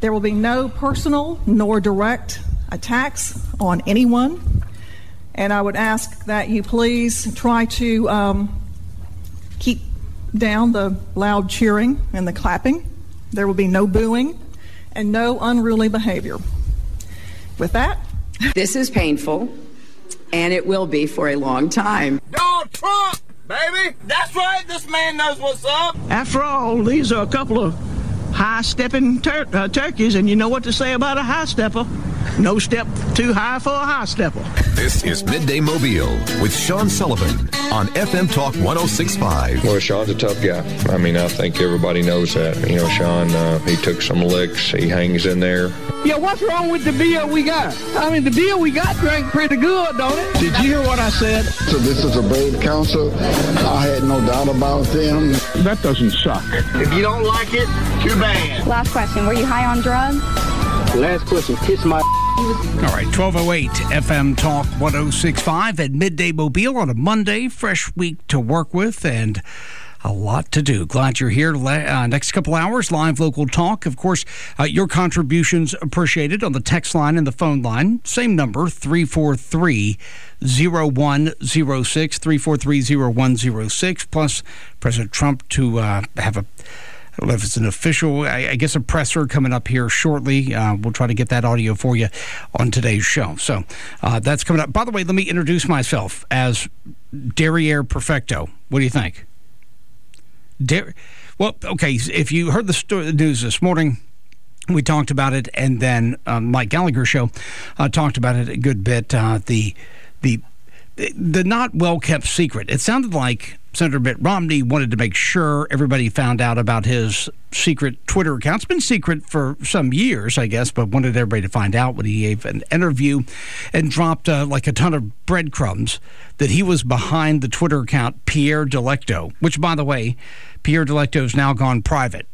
There will be no personal nor direct attacks on anyone. And I would ask that you please try to keep down the loud cheering and the clapping. There will be no booing and no unruly behavior. With that, this is painful, and it will be for a long time. Donald Trump, baby! That's right, this man knows what's up. After all, these are a couple of high-stepping turkeys, and you know what to say about a high-stepper. No step too high for a high-stepper. This is Midday Mobile with Sean Sullivan on FM Talk 106.5. Well, Sean's a tough guy. I mean, I think everybody knows that. You know, Sean, he took some licks. He hangs in there. Yeah, what's wrong with the beer we got? I mean, the beer we got drank pretty good, don't it? Did you hear what I said? So this is a brave council. I had no doubt about them. That doesn't suck. If you don't like it, too bad. Last question, were you high on drugs? Last question, kiss my... All right, 12:08 FM Talk 106.5 at Midday Mobile on a Monday. Fresh week to work with and a lot to do. Glad you're here. Next couple hours, live local talk. Of course, your contributions appreciated on the text line and the phone line. Same number, 343-0106, 343-0106. Plus, President Trump to have a... I don't know if it's an official, I guess a presser coming up here shortly. We'll try to get that audio for you on today's show. So that's coming up. By the way, let me introduce myself as Derriere Perfecto. What do you think? Well, okay, if you heard the news this morning, we talked about it, and then Mike Gallagher show talked about it a good bit. The not well-kept secret. It sounded like Senator Mitt Romney wanted to make sure everybody found out about his secret Twitter account. It's been secret for some years, I guess, but wanted everybody to find out when he gave an interview and dropped like a ton of breadcrumbs that he was behind the Twitter account Pierre Delecto, which, by the way, Pierre Delecto has now gone private.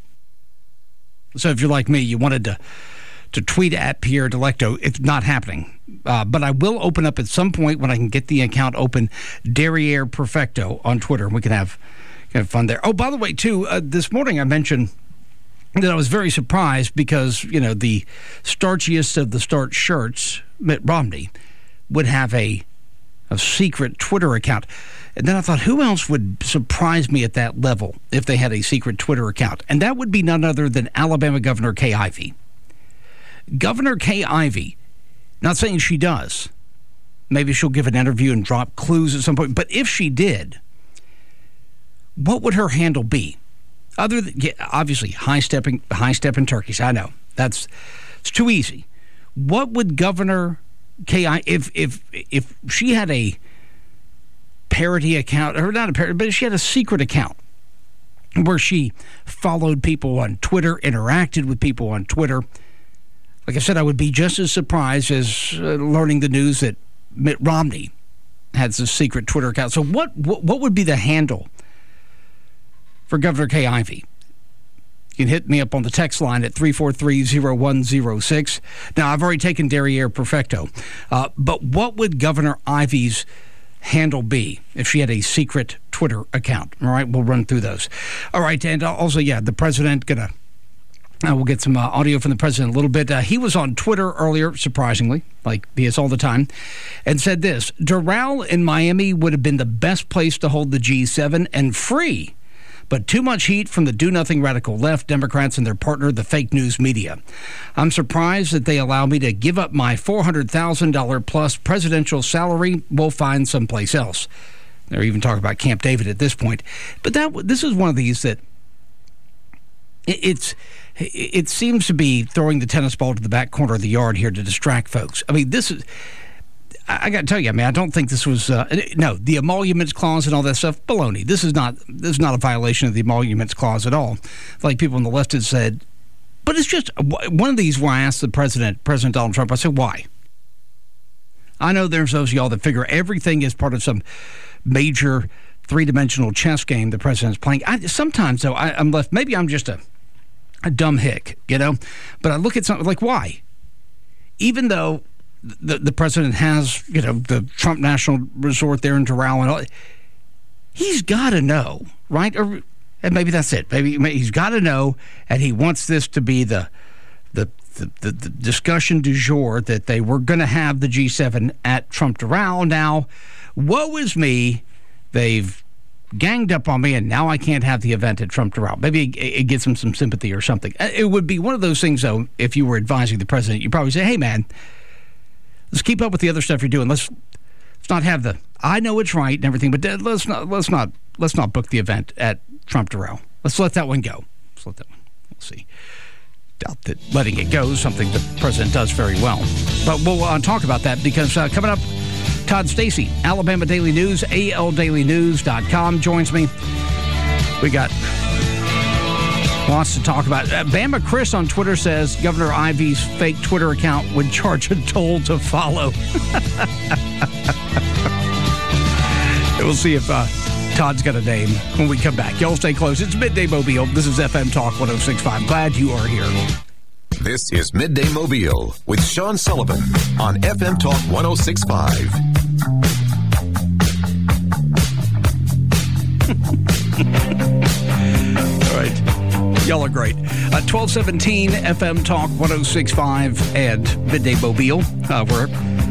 So if you're like me, you wanted to tweet at Pierre Delecto. It's not happening. But I will open up at some point when I can get the account open, Derriere Perfecto on Twitter. We can have fun there. Oh, by the way, too, this morning I mentioned that I was very surprised because, you know, the starchiest of the starch shirts, Mitt Romney, would have a secret Twitter account. And then I thought, who else would surprise me at that level if they had a secret Twitter account? And that would be none other than Alabama Governor Kay Ivey. Governor Kay Ivey, not saying she does. Maybe she'll give an interview and drop clues at some point. But if she did, what would her handle be? Other than, obviously, high-stepping turkeys. I know. It's too easy. What would Governor Kay Ivey, if she had a parody account, or not a parody, but if she had a secret account where she followed people on Twitter, interacted with people on Twitter, like I said, I would be just as surprised as learning the news that Mitt Romney has a secret Twitter account. So what would be the handle for Governor Kay Ivey? You can hit me up on the text line at 343-0106. Now, I've already taken Derriere Perfecto. But what would Governor Ivey's handle be if she had a secret Twitter account? All right, we'll run through those. All right, and also, the president going to... we'll get some audio from the president in a little bit. He was on Twitter earlier, surprisingly, like he is all the time, and said this: Doral in Miami would have been the best place to hold the G7 and free, but too much heat from the do-nothing radical left, Democrats, and their partner, the fake news media. I'm surprised that they allow me to give up my $400,000 plus presidential salary. We'll find someplace else. They're even talking about Camp David at this point. But this is one of these that it seems to be throwing the tennis ball to the back corner of the yard here to distract folks. I mean, this is... I got to tell you, I don't think this was the emoluments clause and all that stuff. Baloney. This is not a violation of the emoluments clause at all. Like people on the left had said, but it's just one of these where I asked the President Donald Trump. I said, why? I know there's those of y'all that figure everything is part of some major three-dimensional chess game the president's playing. Sometimes though, I'm left. Maybe I'm just a dumb hick, But I look at something like, why? Even though the president has, the Trump National Resort there in Doral and all, he's got to know, right? And maybe that's it. Maybe he's got to know, and he wants this to be the the discussion du jour that they were going to have the G7 at Trump Doral. Now, woe is me. They've ganged up on me, and now I can't have the event at Trump Doral. Maybe it gets them some sympathy or something. It would be one of those things, though, if you were advising the president, you'd probably say, hey, man, let's keep up with the other stuff you're doing. Let's not have the, I know it's right and everything, but let's not book the event at Trump Doral. Let's let that one go. We'll see. Doubt that letting it go is something the president does very well. But we'll talk about that because coming up, Todd Stacey, Alabama Daily News, aldailynews.com, joins me. We got lots to talk about. Bama Chris on Twitter says Governor Ivey's fake Twitter account would charge a toll to follow. We'll see if Todd's got a name when we come back. Y'all stay close. It's Midday Mobile. This is FM Talk 106.5. Glad you are here. This is Midday Mobile with Sean Sullivan on FM Talk 106.5. All right. Y'all are great. 1217 FM Talk 106.5 and Midday Mobile. We're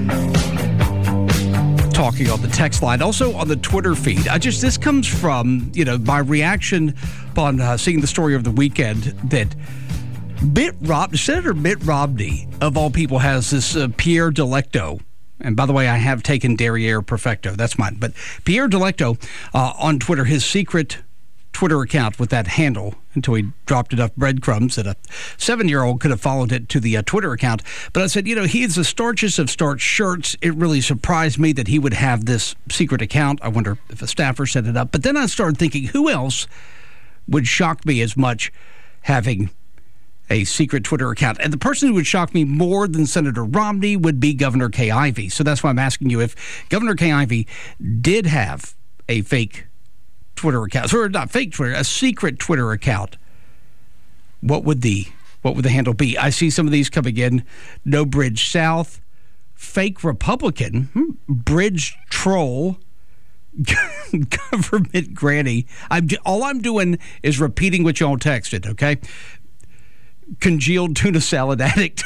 talking on the text line, also on the Twitter feed. This comes from, my reaction upon seeing the story of the weekend that Senator Mitt Romney, of all people, has this Pierre Delecto. And by the way, I have taken Derriere Perfecto. That's mine. But Pierre Delecto on Twitter, his secret Twitter account with that handle, until he dropped enough breadcrumbs that a 7-year-old could have followed it to the Twitter account. But I said, he is the starchest of starch shirts. It really surprised me that he would have this secret account. I wonder if a staffer set it up. But then I started thinking, who else would shock me as much having a secret Twitter account? And the person who would shock me more than Senator Romney would be Governor Kay Ivey. So that's why I'm asking you, if Governor Kay Ivey did have a fake Twitter account, or not fake Twitter, a secret Twitter account, what would the handle be? I see some of these coming in. No Bridge South, fake Republican, Bridge Troll, Government Granny. All I'm doing is repeating what y'all texted, okay? Congealed tuna salad addict.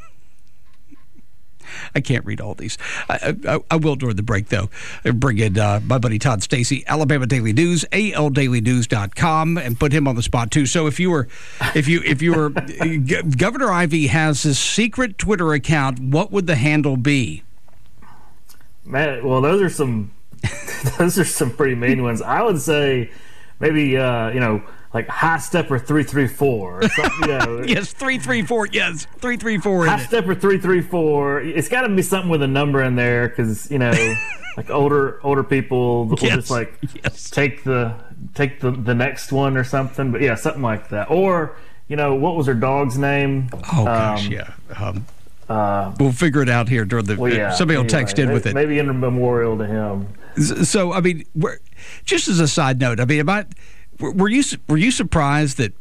I can't read all these. I will during the break, though. Bring in my buddy Todd Stacey, Alabama Daily News, aldailynews.com, and put him on the spot too. So if you were Governor Ivey has this secret Twitter account, what would the handle be? Man, well, those are some pretty mean ones. I would say maybe like High Stepper 334 or something, Yes, 334. Yes, 334. High Stepper 334. It's got to be something with a number in there because like older people will just take the next one or something. But yeah, something like that. Or what was her dog's name? Oh gosh, yeah. We'll figure it out here during the. Somebody will text in with it. Maybe in a memorial to him. So I mean, just as a side note, I mean, were you surprised that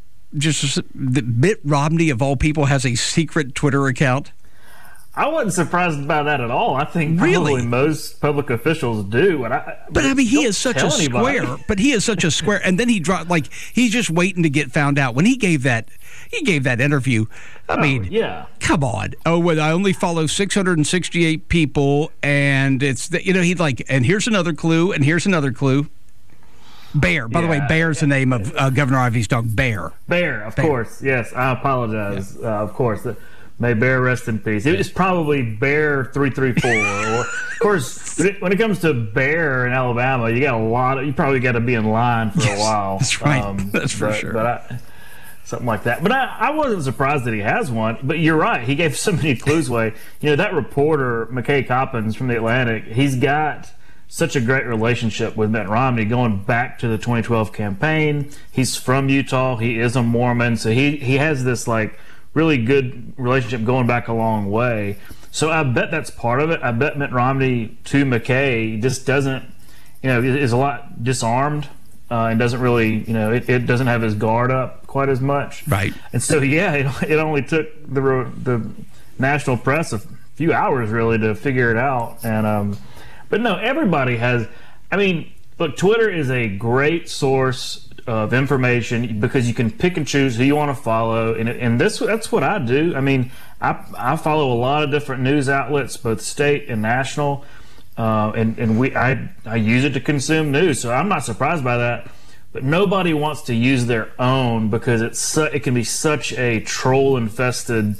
Mitt Romney, of all people, has a secret Twitter account? I wasn't surprised about that at all. I think probably most public officials do. But I mean, he is such a square. But he is such a square. And then he dropped, he's just waiting to get found out. When he gave that interview, I mean, come on. Oh, well, I only follow 668 people, and it's he'd and here's another clue, and here's another clue. Bear. By the way, Bear's the name of Governor Ivey's dog, Bear. Bear, of course. Yes, I apologize. Of course. May Bear rest in peace. It was probably Bear 334. Or, of course, when it comes to Bear in Alabama, you probably got to be in line for a while. That's right. That's for sure. But something like that. But I wasn't surprised that he has one. But you're right. He gave so many clues away. That reporter, McKay Coppins from The Atlantic, he's got such a great relationship with Mitt Romney going back to the 2012 campaign. He's from Utah. He is a Mormon. So he has this really good relationship going back a long way. So I bet that's part of it. I bet Mitt Romney to McKay just doesn't, is a lot disarmed and doesn't really, it doesn't have his guard up quite as much. Right. And so, it only took the national press a few hours really to figure it out. And, but no, everybody has. I mean, look, Twitter is a great source of information because you can pick and choose who you want to follow, and that's what I do. I mean, I follow a lot of different news outlets, both state and national, and I use it to consume news. So I'm not surprised by that. But nobody wants to use their own because it can be such a troll-infested,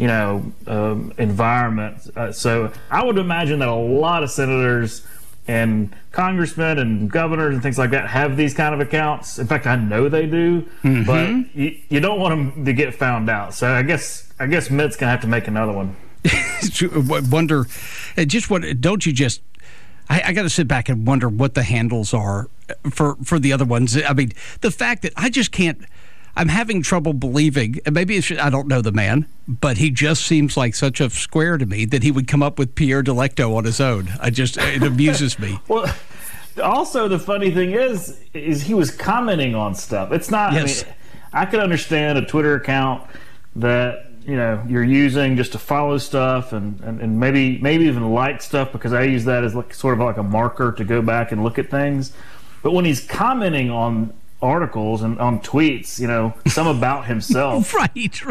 environment. So I would imagine that a lot of senators and congressmen and governors and things like that have these kind of accounts. In fact, I know they do, but you don't want them to get found out. So I guess Mitt's gonna have to make another one. Wonder, just what? Don't you just? I got to sit back and wonder what the handles are for the other ones. I mean, the fact that I just can't. I'm having trouble believing, and maybe it's just, I don't know the man, but he just seems like such a square to me that he would come up with Pierre Delecto on his own. It amuses me. Well, also the funny thing is he was commenting on stuff. It's not. Yes. I mean, I could understand a Twitter account that you're using just to follow stuff and maybe even like stuff, because I use that as sort of like a marker to go back and look at things. But when he's commenting on articles and on tweets, some about himself, right.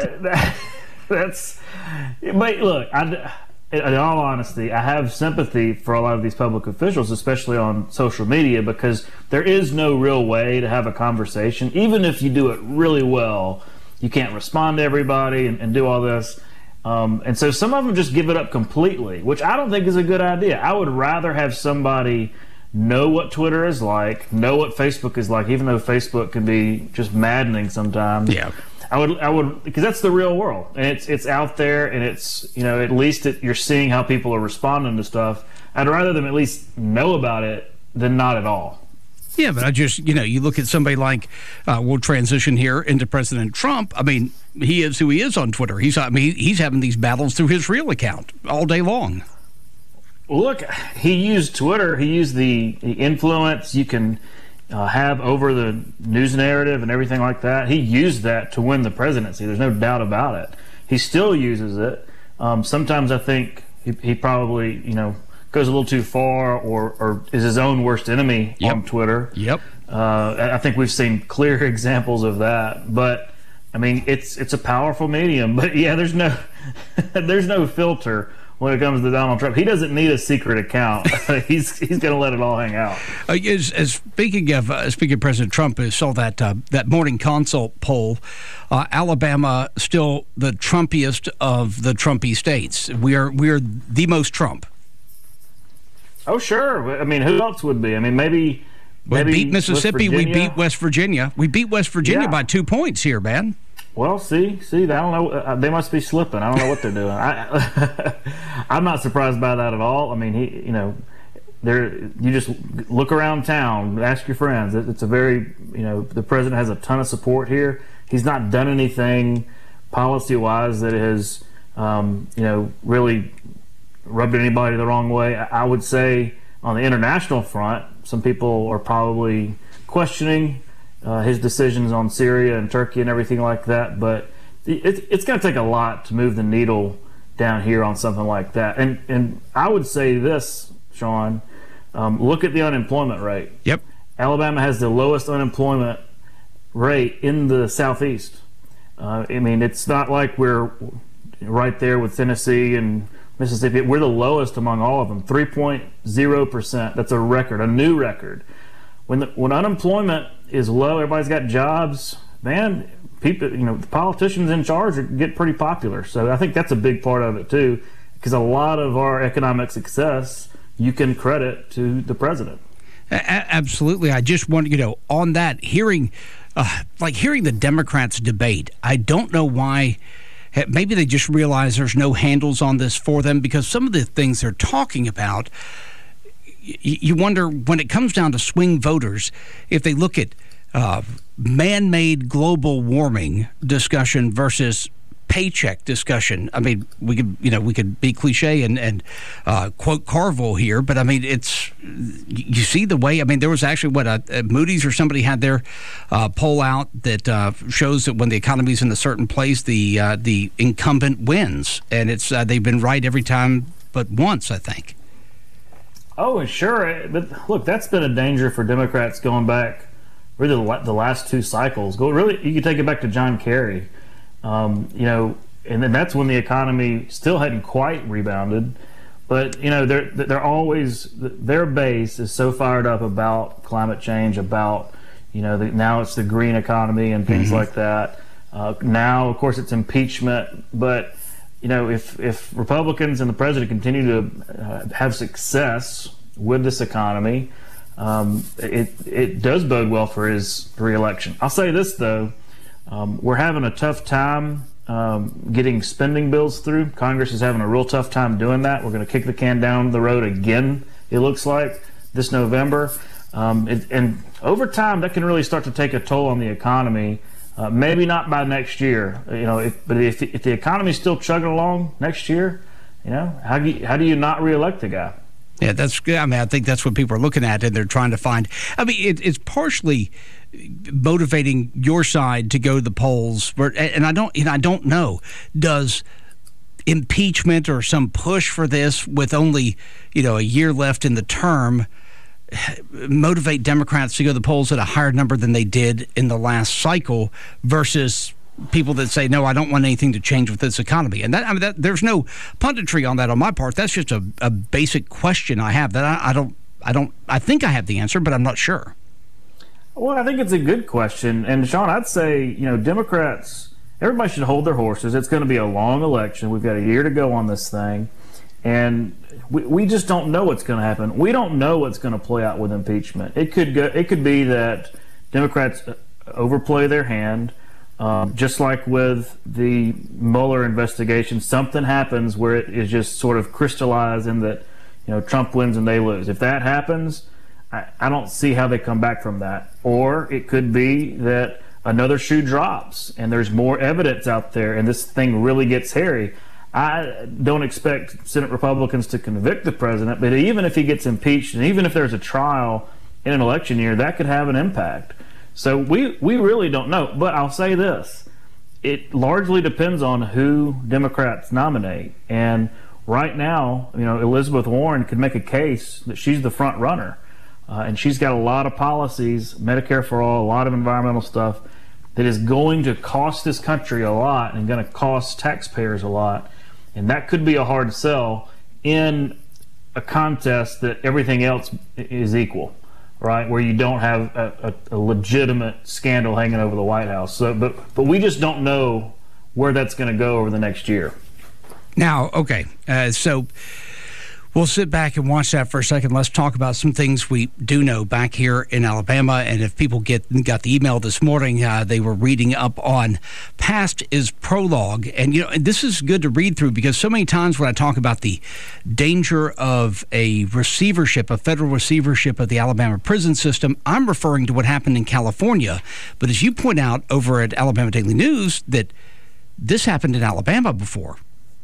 That's. But look, in all honesty, I have sympathy for a lot of these public officials, especially on social media, because there is no real way to have a conversation. Even if you do it really well, you can't respond to everybody and do all this. And so some of them just give it up completely, which I don't think is a good idea. I would rather have somebody know what Twitter is like, know what Facebook is like, even though Facebook can be just maddening sometimes. Yeah. I would, because that's the real world, and it's out there, and it's, at least you're seeing how people are responding to stuff. I'd rather them at least know about it than not at all. Yeah, but I just, you look at somebody like, we'll transition here into President Trump. I mean, he is who he is on Twitter. He's having these battles through his real account all day long. Well, look, he used Twitter. He used the influence you can have over the news narrative and everything like that. He used that to win the presidency. There's no doubt about it. He still uses it. Sometimes I think he probably, goes a little too far or is his own worst enemy on Twitter. Yep. I think we've seen clear examples of that. But, I mean, it's a powerful medium. But, yeah, there's no filter when it comes to Donald Trump. He doesn't need a secret account. He's going to let it all hang out. Speaking of President Trump, I saw that Morning Consult poll. Alabama still the Trumpiest of the Trumpy states. We are the most Trump. Oh, sure. I mean, who else would be? I mean, maybe we beat Mississippi. We beat West Virginia. We beat West Virginia by 2 points here, man. Well, see, I don't know. They must be slipping. I don't know what they're doing. I'm not surprised by that at all. I mean, you just look around town, ask your friends. It's a very, the president has a ton of support here. He's not done anything policy-wise that has, really rubbed anybody the wrong way. I would say on the international front, some people are probably questioning his decisions on Syria and Turkey and everything like that, but it's going to take a lot to move the needle down here on something like that. And I would say this, Sean, look at the unemployment rate. Yep. Alabama has the lowest unemployment rate in the Southeast. I mean, it's not like we're right there with Tennessee and Mississippi. We're the lowest among all of them, 3.0%. That's a record, a new record. When unemployment is low, everybody's got jobs, man, people, the politicians in charge get pretty popular. So I think that's a big part of it too, because a lot of our economic success you can credit to the president. Absolutely. I just want on that, hearing the Democrats debate, I don't know why. Maybe they just realize there's no handles on this for them, because some of the things they're talking about, you wonder when it comes down to swing voters, if they look at man-made global warming discussion versus paycheck discussion. I mean, we could be cliche and quote Carville here, but I mean, you see the way. I mean, there was actually Moody's or somebody had their poll out that shows that when the economy's in a certain place, the incumbent wins, and they've been right every time but once, I think. Oh, sure. But look, that's been a danger for Democrats going back really the last two cycles. You can take it back to John Kerry, and then that's when the economy still hadn't quite rebounded. But they're always, their base is so fired up about climate change, about now it's the green economy and things like that. Now, of course, it's impeachment. But if Republicans and the president continue to have success with this economy, it does bode well for his reelection. I'll say this though, we're having a tough time getting spending bills through. Congress is having a real tough time doing that. We're going to kick the can down the road again, it looks like, this November. And over time, that can really start to take a toll on the economy. Maybe not by next year, but if the economy's still chugging along next year, how do you not reelect the guy? Yeah, I think that's what people are looking at, and they're trying to find. It's partially motivating your side to go to the polls, and I don't know. Does impeachment or some push for this with only a year left in the term motivate Democrats to go to the polls at a higher number than they did in the last cycle versus people that say, no, I don't want anything to change with this economy? And there's no punditry on that on my part. That's just a basic question I have that I think I have the answer, but I'm not sure. Well, I think it's a good question. And Sean, I'd say, Democrats, everybody should hold their horses. It's going to be a long election. We've got a year to go on this thing. And we just don't know what's going to happen. We don't know what's going to play out with impeachment. It could be that Democrats overplay their hand, just like with the Mueller investigation. Something happens where it is just sort of crystallized in that Trump wins and they lose. If that happens, I don't see how they come back from that. Or it could be that another shoe drops and there's more evidence out there and this thing really gets hairy. I don't expect Senate Republicans to convict the president, but even if he gets impeached and even if there's a trial in an election year, that could have an impact. So we really don't know. But I'll say this. It largely depends on who Democrats nominate. And right now, Elizabeth Warren could make a case that she's the front runner. And she's got a lot of policies, Medicare for all, a lot of environmental stuff that is going to cost this country a lot and going to cost taxpayers a lot. And that could be a hard sell in a contest that everything else is equal, right? Where you don't have a legitimate scandal hanging over the White House. So, but we just don't know where that's going to go over the next year. Now, okay, so we'll sit back and watch that for a second. Let's talk about some things we do know back here in Alabama. And if people got the email this morning, they were reading up on Past is Prologue. And, this is good to read through because so many times when I talk about the danger of a receivership, a federal receivership of the Alabama prison system, I'm referring to what happened in California. But as you point out over at Alabama Daily News, that this happened in Alabama before.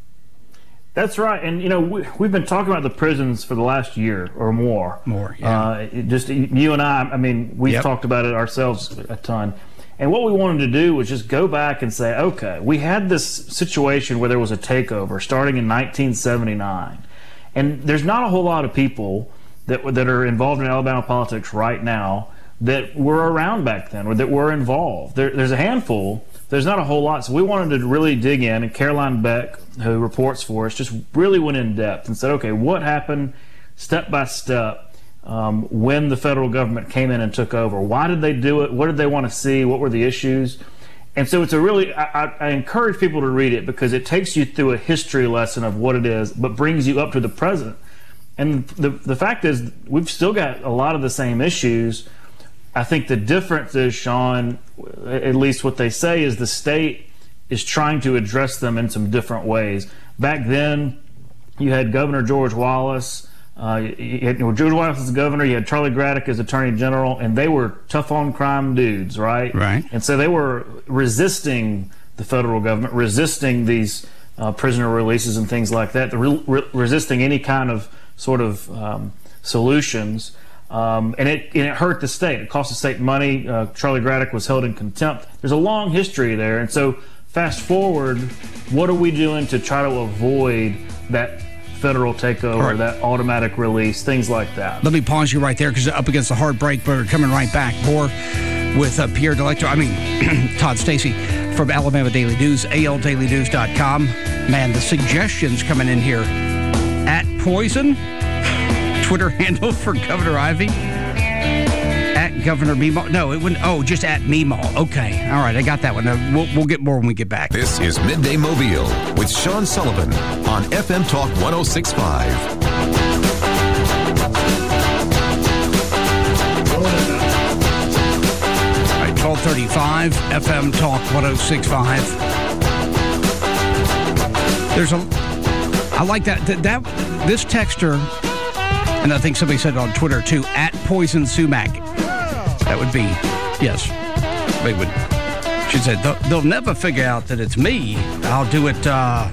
That's right, and we've been talking about the prisons for the last year or more. Yeah. Just you and I mean, we've talked about it ourselves a ton. And what we wanted to do was just go back and say, okay, we had this situation where there was a takeover starting in 1979, and there's not a whole lot of people that are involved in Alabama politics right now that were around back then or that were involved. There's a handful. There's not a whole lot, so we wanted to really dig in, and Caroline Beck, who reports for us, just really went in depth and said, okay, what happened step by step when the federal government came in and took over? Why did they do it? What did they want to see? What were the issues? And so it's a really, I encourage people to read it because it takes you through a history lesson of what it is, but brings you up to the present. And the fact is, we've still got a lot of the same issues. I think the difference is, Sean, at least what they say, is the state is trying to address them in some different ways. Back then, you had Governor George Wallace. George Wallace as governor. You had Charlie Graddick as attorney general, and they were tough on crime dudes, right? Right. And so they were resisting the federal government, resisting these prisoner releases and things like that, resisting any kind of sort of solutions. And it hurt the state. It cost the state money. Charlie Graddick was held in contempt. There's a long history there. And so fast forward, what are we doing to try to avoid that federal takeover, right, that automatic release, things like that? Let me pause you right there because up against the hard break, but we're coming right back. More with Pierre Delecto. Todd Stacy from Alabama Daily News, aldailynews.com. Man, the suggestions coming in here. At Poison, Twitter handle for Governor Ivey. At Governor Meemaw. No, it wouldn't. Oh, just at Meemaw. Okay. All right, I got that one. We'll get more when we get back. This is Midday Mobile with Sean Sullivan on FM Talk 106.5. 1235 FM Talk 106.5. I like that this texter, and I think somebody said it on Twitter too, at Poison Sumac. That would be, yes, they would. She said they'll never figure out that it's me. I'll do it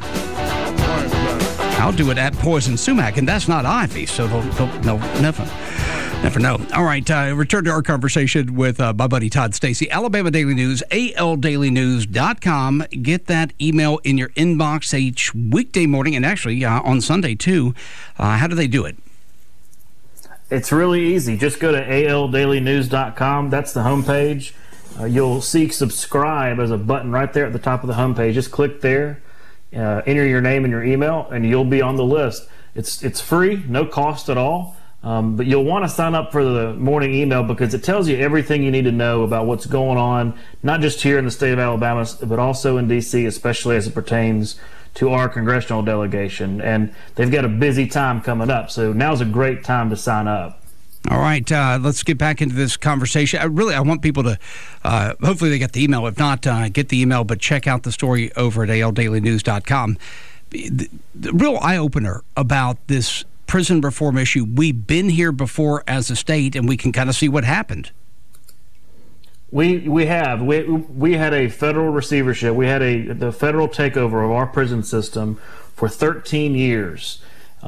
at Poison Sumac, and that's not Ivy, so they'll never know. All right, return to our conversation with my buddy Todd Stacy, Alabama Daily News, aldailynews.com. Get that email in your inbox each weekday morning, and actually on Sunday too. How do they do it? It's really easy. Just go to aldailynews.com. That's the homepage. You'll see subscribe as a button right there at the top of the homepage. Just click there, enter your name and your email, and you'll be on the list. It's free, no cost at all. But you'll want to sign up for the morning email because it tells you everything you need to know about what's going on, not just here in the state of Alabama, but also in D.C., especially as it pertains to our congressional delegation. And they've got a busy time coming up, so now's a great time to sign up. All right, let's get back into this conversation. I want people to, hopefully they get the email. If not, get the email, but check out the story over at aldailynews.com. The real eye-opener about this prison reform issue, we've been here before as a state, and we can kind of see what happened. We had a federal receivership. We had the federal takeover of our prison system for 13 years,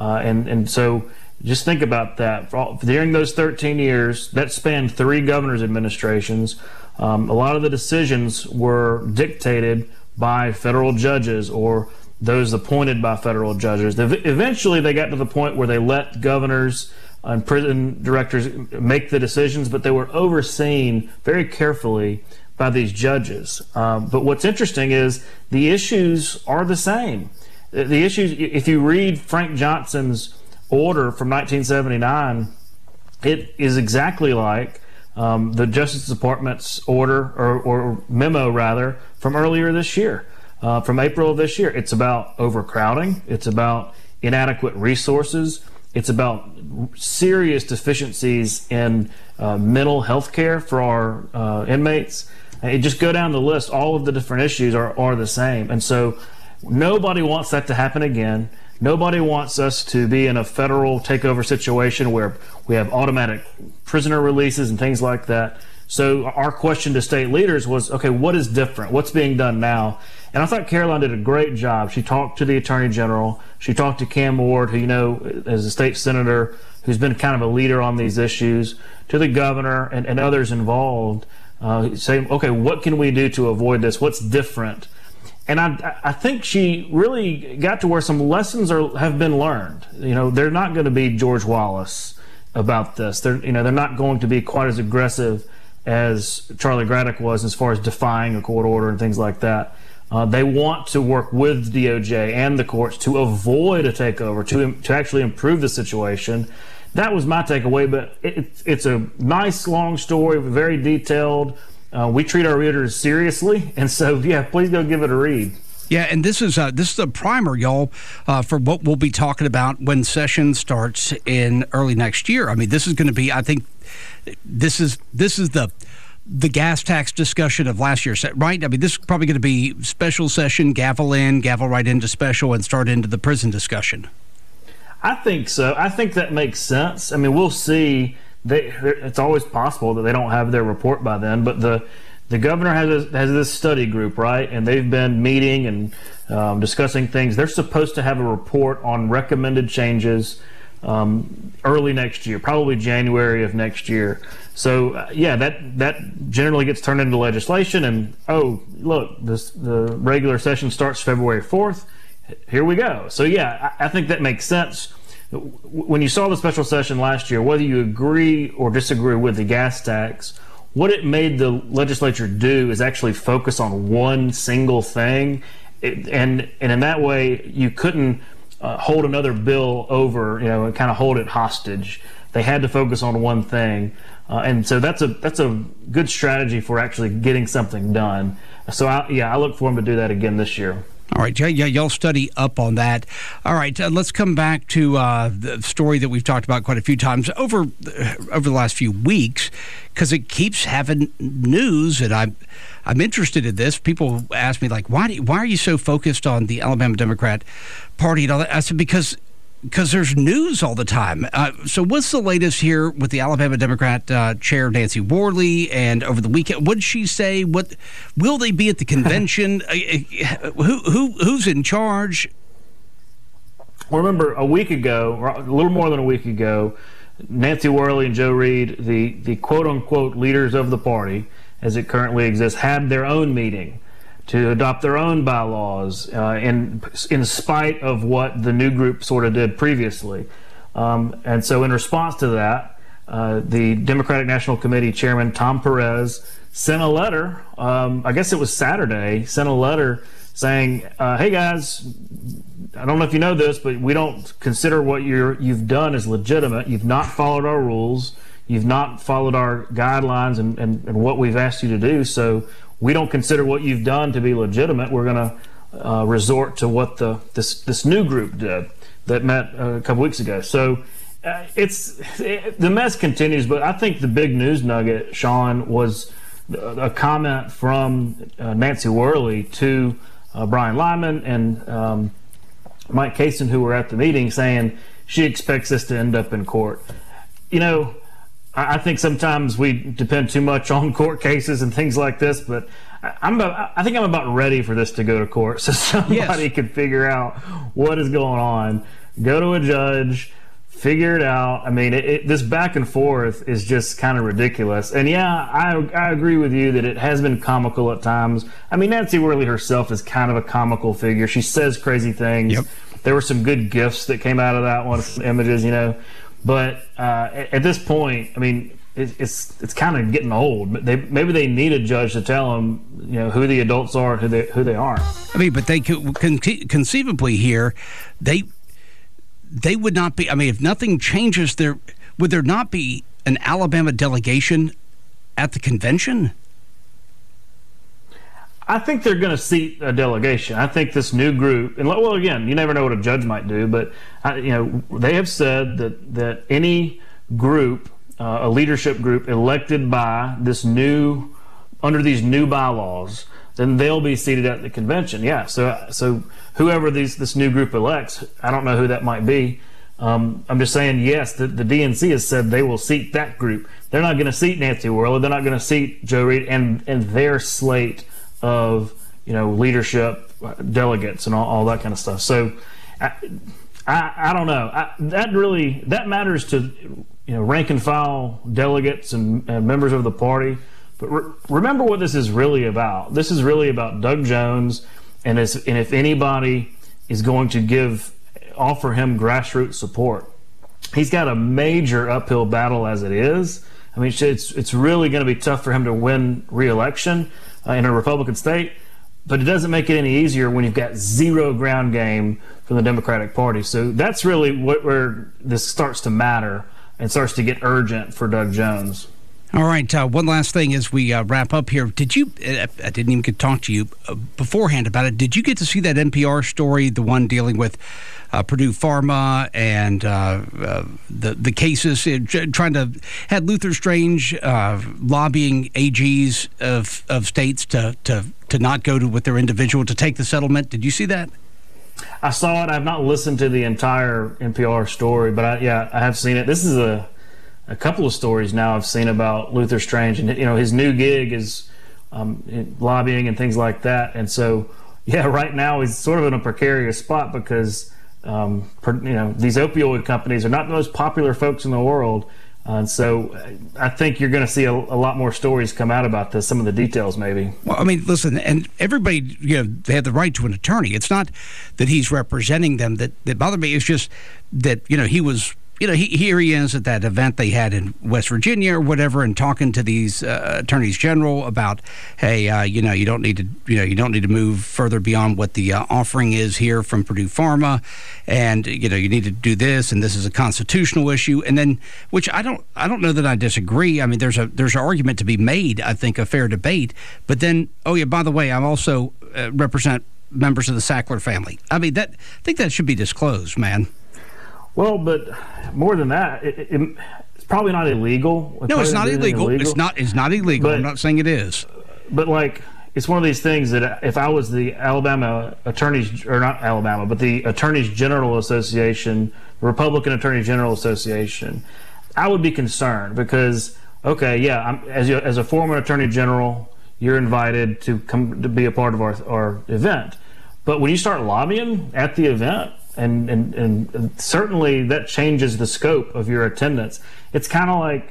and so just think about that. During those 13 years, that spanned 3 governors' administrations. A lot of the decisions were dictated by federal judges or those appointed by federal judges. Eventually, they got to the point where they let governors and prison directors make the decisions, but they were overseen very carefully by these judges. But what's interesting is the issues are the same. The issues, if you read Frank Johnson's order from 1979, it is exactly like the Justice Department's order or memo rather from earlier this year. From April of this year. It's about overcrowding. It's about inadequate resources. It's about serious deficiencies in mental health care for our inmates. And just go down the list. All of the different issues are the same. And so nobody wants that to happen again. Nobody wants us to be in a federal takeover situation where we have automatic prisoner releases and things like that. So our question to state leaders was, okay, what is different? What's being done now? And I thought Caroline did a great job. She talked to the Attorney General. She talked to Cam Ward, who, you know, as a state senator, who's been kind of a leader on these issues, to the governor and others involved, saying, okay, what can we do to avoid this? What's different? And I think she really got to where some lessons have been learned. You know, they're not going to be George Wallace about this. They're not going to be quite as aggressive as Charlie Graddick was as far as defying a court order and things like that. They want to work with DOJ and the courts to avoid a takeover, to actually improve the situation. That was my takeaway, but it's a nice, long story, very detailed. We treat our readers seriously, and so, yeah, please go give it a read. Yeah, and this is a primer, y'all, for what we'll be talking about when session starts in early next year. I mean, this is going to be, I think, this is the gas tax discussion of last year, right? I mean, this is probably going to be special session, gavel in, gavel right into special, and start into the prison discussion. I think so. I think that makes sense. I mean, we'll see. It's always possible that they don't have their report by then, but the governor has this study group, right? And they've been meeting and discussing things. They're supposed to have a report on recommended changes early next year, probably January of next year. So, yeah, that generally gets turned into legislation. And, oh, look, the regular session starts February 4th. Here we go. So, yeah, I think that makes sense. When you saw the special session last year, whether you agree or disagree with the gas tax what it made the legislature do is actually focus on one single thing, and in that way you couldn't hold another bill over, and kind of hold it hostage. They had to focus on one thing, and so that's a good strategy for actually getting something done. So I look for them to do that again this year. All right, yeah, y'all study up on that. All right, let's come back to the story that we've talked about quite a few times over the last few weeks, because it keeps having news, and I'm interested in this. People ask me, like, why are you so focused on the Alabama Democrat Party and all that? I said, because there's news all the time. So what's the latest here with the Alabama Democrat Chair Nancy Worley? And over the weekend, what did she say? What will they be at the convention? Who's in charge? Well, remember a week ago, or a little more than a week ago, Nancy Worley and Joe Reed, the quote unquote leaders of the party as it currently exists, had their own meeting to adopt their own bylaws in spite of what the new group sort of did previously. And so in response to that, the Democratic National Committee Chairman Tom Perez sent a letter, I guess it was Saturday, sent a letter saying, hey guys, I don't know if you know this, but we don't consider what you've done as legitimate. You've not followed our rules. You've not followed our guidelines and what we've asked you to do. So we don't consider what you've done to be legitimate. We're going to resort to what this new group did that met a couple weeks ago. So the mess continues, but I think the big news nugget, Sean, was a comment from Nancy Worley to Brian Lyman and Mike Cason, who were at the meeting, saying she expects this to end up in court. I think sometimes we depend too much on court cases and things like this, but I think I'm about ready for this to go to court so somebody can figure out what is going on, go to a judge, figure it out. I mean, this back and forth is just kind of ridiculous. And I agree with you that it has been comical at times. I mean, Nancy Worley herself is kind of a comical figure. She says crazy things. Yep. There were some good gifts that came out of that one, some images, But at this point, I mean, it's kind of getting old. Maybe they need a judge to tell them, who the adults are and who they aren't. I mean, but they could conceivably here, they would not be. I mean, if nothing changes, would there not be an Alabama delegation at the convention? I think they're going to seat a delegation. I think this new group, and well, again, you never know what a judge might do, but they have said that any group, a leadership group elected by under these new bylaws, then they'll be seated at the convention. Yeah. So whoever this new group elects, I don't know who that might be. I'm just saying, yes, the DNC has said they will seat that group. They're not going to seat Nancy Worley. They're not going to seat Joe Reed and their slate of leadership delegates and all that kind of stuff. So I don't know. That matters to rank and file delegates and members of the party. But remember what this is really about. This is really about Doug Jones, and if anybody is going to offer him grassroots support, he's got a major uphill battle as it is. I mean, it's really going to be tough for him to win re-election in a Republican state, but it doesn't make it any easier when you've got zero ground game from the Democratic Party. So that's really where this starts to matter and starts to get urgent for Doug Jones. All right. One last thing as we wrap up here. I didn't even get to talk to you beforehand about it. Did you get to see that NPR story, the one dealing with Purdue Pharma and the cases, had Luther Strange lobbying AGs of states to not go with their individual to take the settlement? Did you see that? I saw it. I've not listened to the entire NPR story, but I have seen it. This is a couple of stories now I've seen about Luther Strange, and his new gig is lobbying and things like that. And so, right now he's sort of in a precarious spot because these opioid companies are not the most popular folks in the world. And so I think you're going to see a lot more stories come out about this, some of the details maybe. Well, I mean, listen, and everybody, they have the right to an attorney. It's not that he's representing them that bothered me. It's just that, he was here he is at that event they had in West Virginia or whatever, and talking to these attorneys general about, hey, you don't need to move further beyond what the offering is here from Purdue Pharma, and you need to do this, and this is a constitutional issue, and then which I don't know that I disagree. I mean, there's an argument to be made. I think a fair debate, but then by the way, I'm also represent members of the Sackler family. I mean, I think that should be disclosed, man. Well, but more than that, it's probably not illegal. No, it's not illegal. It's not illegal. But, I'm not saying it is. But it's one of these things that if I was the Alabama attorneys, or not Alabama, but the Attorneys General Association, Republican Attorney General Association, I would be concerned because, as a former Attorney General, you're invited to come to be a part of our event. But when you start lobbying at the event, and certainly that changes the scope of your attendance. It's kind of like,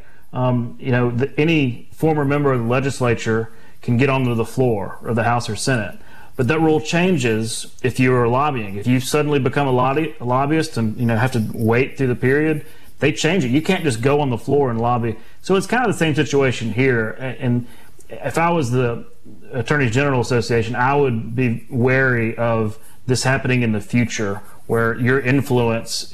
any former member of the legislature can get onto the floor of the House or Senate. But that rule changes if you are lobbying. If you suddenly become a lobbyist and have to wait through the period, they change it. You can't just go on the floor and lobby. So it's kind of the same situation here. And if I was the Attorney General Association, I would be wary of this happening in the future, where your influence,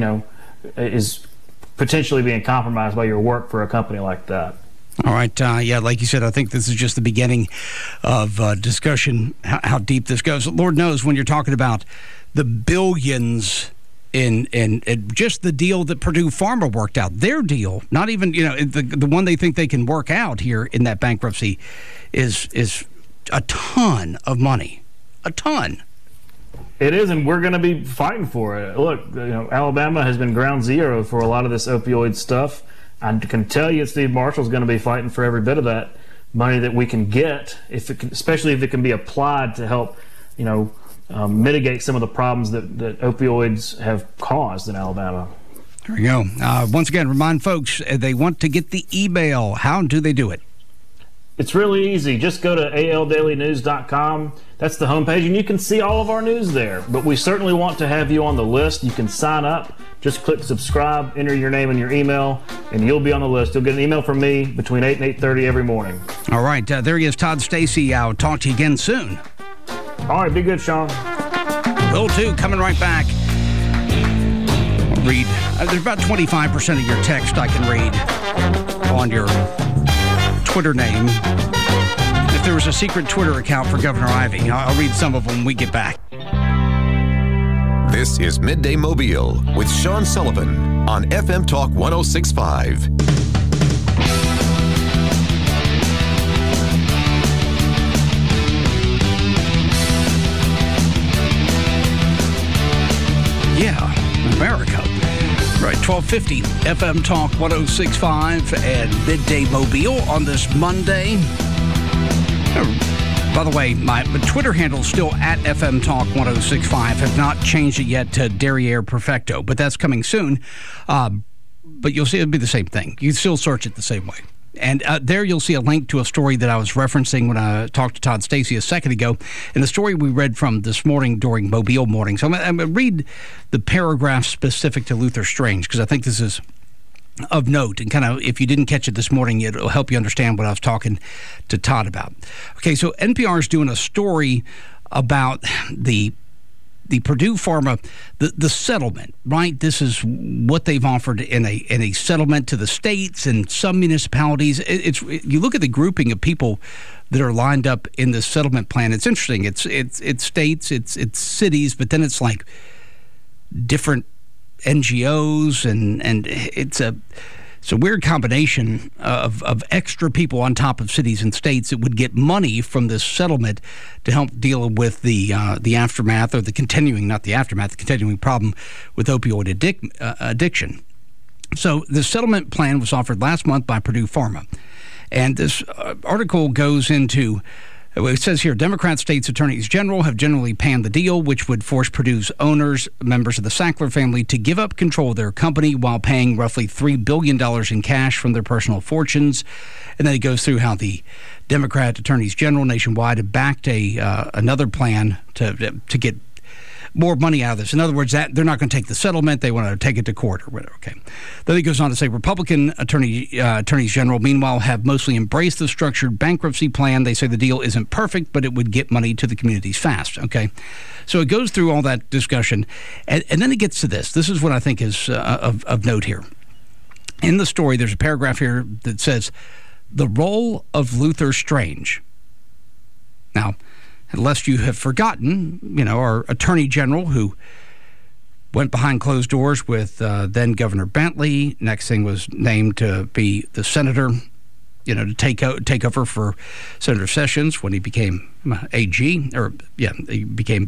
is potentially being compromised by your work for a company like that. All right. Like you said, I think this is just the beginning of discussion, how deep this goes. Lord knows when you're talking about the billions in just the deal that Purdue Pharma worked out, their deal, not even, the one they think they can work out here in that bankruptcy is a ton of money. A ton. It is, and we're going to be fighting for it. Look, Alabama has been ground zero for a lot of this opioid stuff. I can tell you Steve Marshall's going to be fighting for every bit of that money that we can get, especially if it can be applied to help, mitigate some of the problems that opioids have caused in Alabama. There we go. Once again, remind folks, they want to get the email. How do they do it? It's really easy. Just go to aldailynews.com. That's the homepage, and you can see all of our news there. But we certainly want to have you on the list. You can sign up. Just click subscribe, enter your name and your email, and you'll be on the list. You'll get an email from me between 8 and 8:30 every morning. All right. There he is, Todd Stacy. I'll talk to you again soon. All right. Be good, Sean. Will do. Coming right back. I'll read. There's about 25% of your text I can read on your Twitter name. If there was a secret Twitter account for Governor Ivey, I'll read some of them when we get back. This is Midday Mobile with Sean Sullivan on FM Talk 106.5. Yeah, America. Right, 1250 FM Talk 106.5 and Midday Mobile on this Monday. By the way, my Twitter handle is still at FM Talk 106.5. Have not changed it yet to Derriere Perfecto, but that's coming soon. But you'll see it'll be the same thing. You still search it the same way. And there you'll see a link to a story that I was referencing when I talked to Todd Stacy a second ago, and the story we read from this morning during Mobile Morning. So I'm going to read the paragraph specific to Luther Strange, because I think this is of note, and kind of, if you didn't catch it this morning, it'll help you understand what I was talking to Todd about. Okay, so NPR is doing a story about the Purdue Pharma, the settlement, right? This is what they've offered in a settlement to the states and some municipalities. You look at the grouping of people that are lined up in this settlement plan. It's interesting. It's states, it's cities, but then it's like different NGOs, and it's a weird combination of extra people on top of cities and states that would get money from this settlement to help deal with the aftermath, or the continuing problem with opioid addiction. So the settlement plan was offered last month by Purdue Pharma, and this article goes into. It says here, Democrat states attorneys general have generally panned the deal, which would force Purdue's owners, members of the Sackler family, to give up control of their company while paying roughly $3 billion in cash from their personal fortunes. And then it goes through how the Democrat attorneys general nationwide have backed another plan to get more money out of this. In other words, that they're not going to take the settlement; they want to take it to court or whatever. Okay. Then he goes on to say, Republican attorneys general, meanwhile, have mostly embraced the structured bankruptcy plan. They say the deal isn't perfect, but it would get money to the communities fast. Okay. So it goes through all that discussion, and then it gets to this. This is what I think is of note here. In the story, there's a paragraph here that says, the role of Luther Strange. Now, unless you have forgotten, our Attorney General who went behind closed doors with then Governor Bentley. Next thing was named to be the senator, to take over for Senator Sessions when he became AG, he became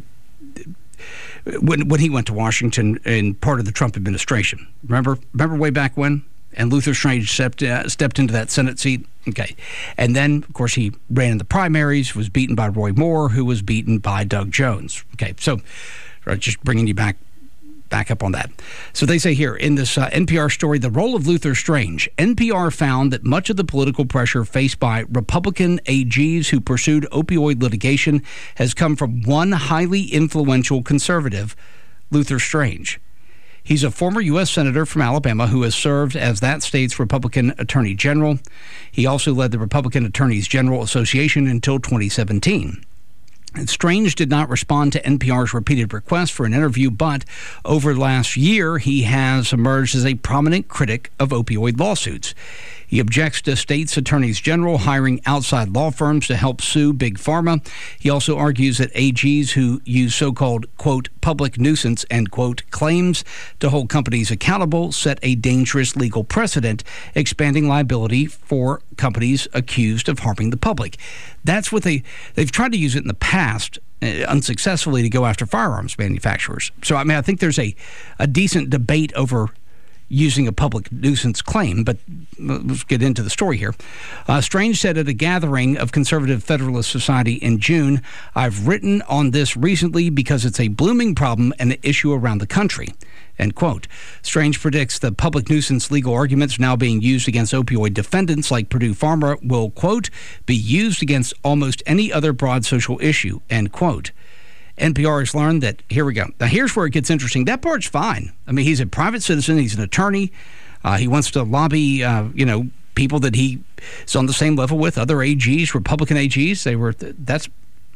when he went to Washington in part of the Trump administration. Remember way back when? And Luther Strange stepped into that Senate seat. Okay. And then, of course, he ran in the primaries, was beaten by Roy Moore, who was beaten by Doug Jones. Okay. So just bringing you back up on that. So they say here in this NPR story, the role of Luther Strange. NPR found that much of the political pressure faced by Republican AGs who pursued opioid litigation has come from one highly influential conservative, Luther Strange. He's a former U.S. Senator from Alabama who has served as that state's Republican Attorney General. He also led the Republican Attorneys General Association until 2017. And Strange did not respond to NPR's repeated request for an interview, but over the last year, he has emerged as a prominent critic of opioid lawsuits. He objects to states' attorneys general hiring outside law firms to help sue Big Pharma. He also argues that AGs who use so-called, quote, public nuisance, end quote, claims to hold companies accountable set a dangerous legal precedent, expanding liability for companies accused of harming the public. That's what they've tried to use it in the past, unsuccessfully, to go after firearms manufacturers. So, I think there's a decent debate over using a public nuisance claim, but let's get into the story here. Strange said at a gathering of Conservative Federalist Society in June, I've written on this recently because it's a blooming problem and an issue around the country, end quote. Strange predicts the public nuisance legal arguments now being used against opioid defendants like Purdue Pharma will, quote, be used against almost any other broad social issue, end quote. NPR has learned that, here we go. Now, here's where it gets interesting. That part's fine. He's a private citizen. He's an attorney. He wants to lobby, people that he is on the same level with, other AGs, Republican AGs. That's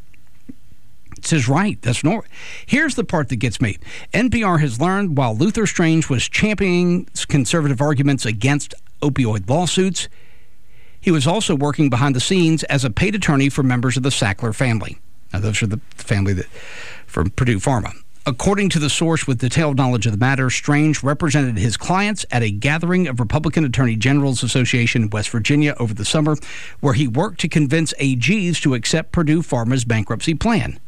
it's his right. That's normal. Here's the part that gets me. NPR has learned while Luther Strange was championing conservative arguments against opioid lawsuits, he was also working behind the scenes as a paid attorney for members of the Sackler family. Now, those are the family from Purdue Pharma. According to the source with detailed knowledge of the matter, Strange represented his clients at a gathering of Republican Attorney Generals Association in West Virginia over the summer, where he worked to convince AGs to accept Purdue Pharma's bankruptcy plan.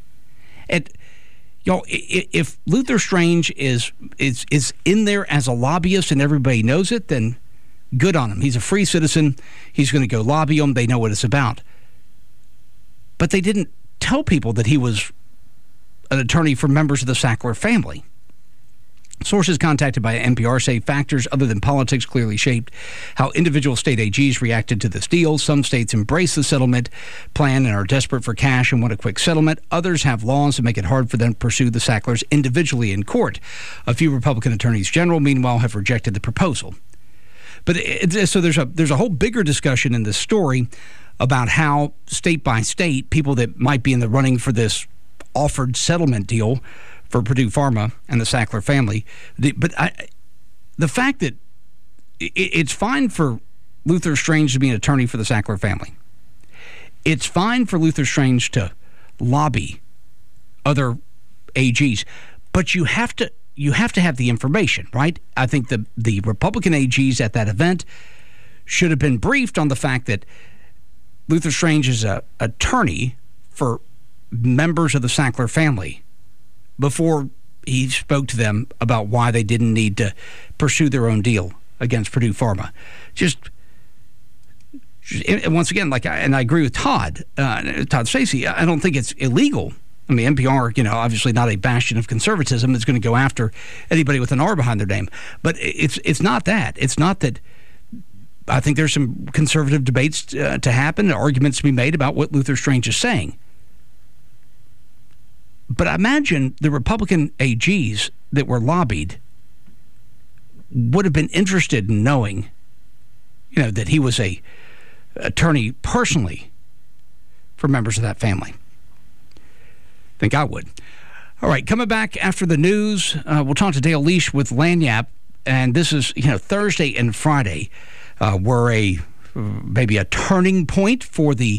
If Luther Strange is in there as a lobbyist and everybody knows it, then good on him. He's a free citizen. He's going to go lobby them. They know what it's about. But they didn't tell people that he was an attorney for members of the Sackler family. Sources contacted by NPR say factors other than politics clearly shaped how individual state AGs reacted to this deal. Some states embrace the settlement plan and are desperate for cash and want a quick settlement. Others have laws that make it hard for them to pursue the Sacklers individually in court. A few Republican attorneys general, meanwhile, have rejected the proposal. But so there's a whole bigger discussion in this story about how state by state, people that might be in the running for this offered settlement deal for Purdue Pharma and the Sackler family. But the fact that it's fine for Luther Strange to be an attorney for the Sackler family. It's fine for Luther Strange to lobby other AGs, but you have to have the information, right? I think the Republican AGs at that event should have been briefed on the fact that Luther Strange is an attorney for members of the Sackler family before he spoke to them about why they didn't need to pursue their own deal against Purdue Pharma. Once again, and I agree with Todd Stacey, I don't think it's illegal. NPR, obviously not a bastion of conservatism that's going to go after anybody with an R behind their name. But it's not that. It's not that. I think there's some conservative debates to happen, arguments to be made about what Luther Strange is saying. But I imagine the Republican AGs that were lobbied would have been interested in knowing, that he was a attorney personally for members of that family. I think I would. All right, coming back after the news, we'll talk to Dale Leash with Lagniappe, and this is, Thursday and Friday were maybe a turning point for the,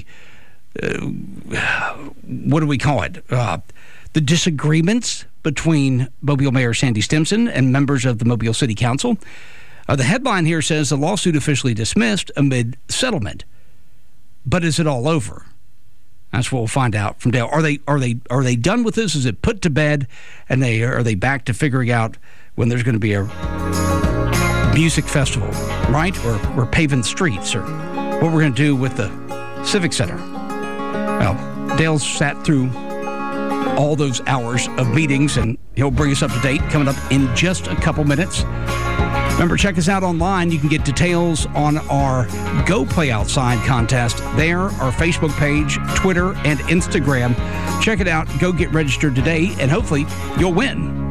what do we call it? The disagreements between Mobile Mayor Sandy Stimson and members of the Mobile City Council. The headline here says the lawsuit officially dismissed amid settlement. But is it all over? That's what we'll find out from Dale. Are they done with this? Is it put to bed? And are they back to figuring out when there's going to be a music festival, right? Or we're paving streets, or what we're going to do with the Civic Center? Well, Dale's sat through all those hours of meetings, and he'll bring us up to date coming up in just a couple minutes. Remember, check us out online. You can get details on our Go Play Outside contest there, our Facebook page, Twitter, and Instagram. Check it out. Go get registered today, and hopefully you'll win.